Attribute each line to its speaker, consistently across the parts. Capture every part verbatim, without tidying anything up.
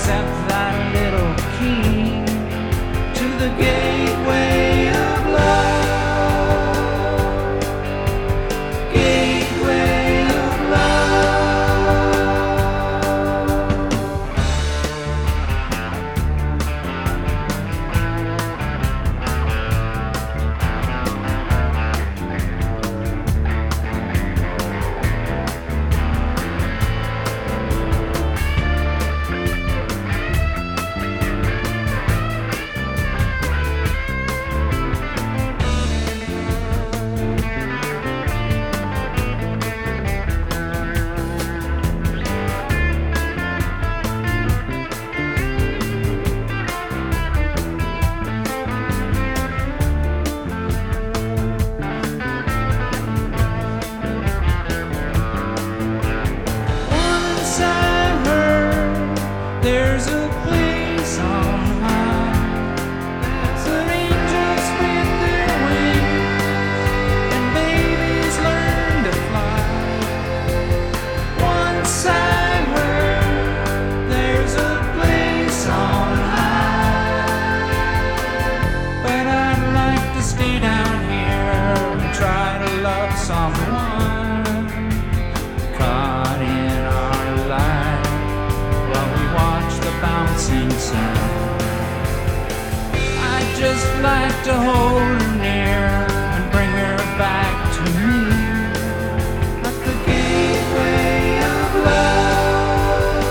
Speaker 1: except that little key to the gateway of love, gateway of there's a place on high for angels with their wings and babies learn to fly. Once I heard there's a place on high, but I'd like to stay down here and try to love someone caught in our life while we watch the bouncing sun. I'd just like to hold her near and bring her back to me at the gateway of love,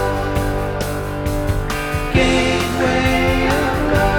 Speaker 1: gateway of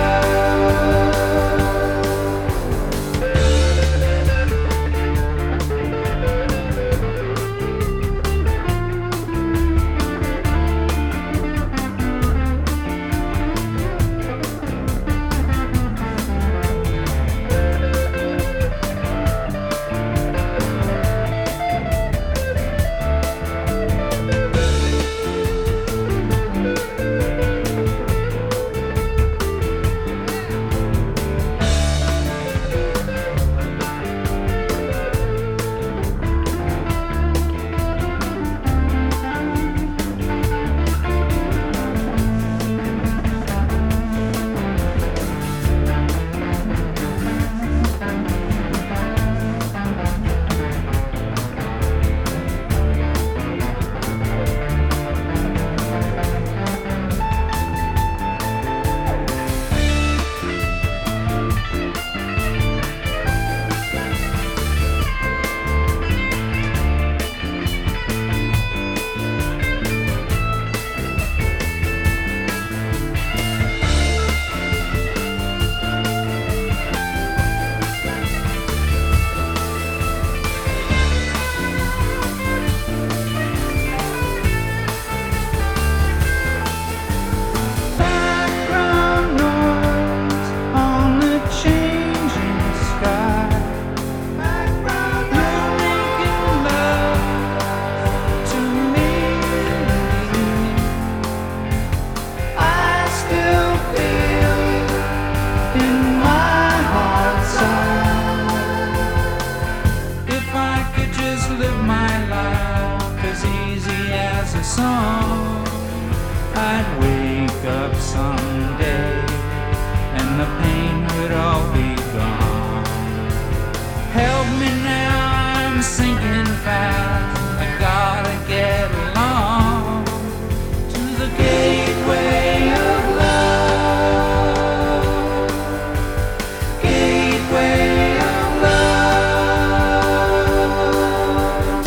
Speaker 1: song, I'd wake up someday and the pain would all be gone. Help me now, I'm sinking fast, I gotta get along to the gateway of love, gateway of love.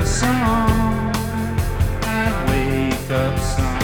Speaker 1: song. I wake up some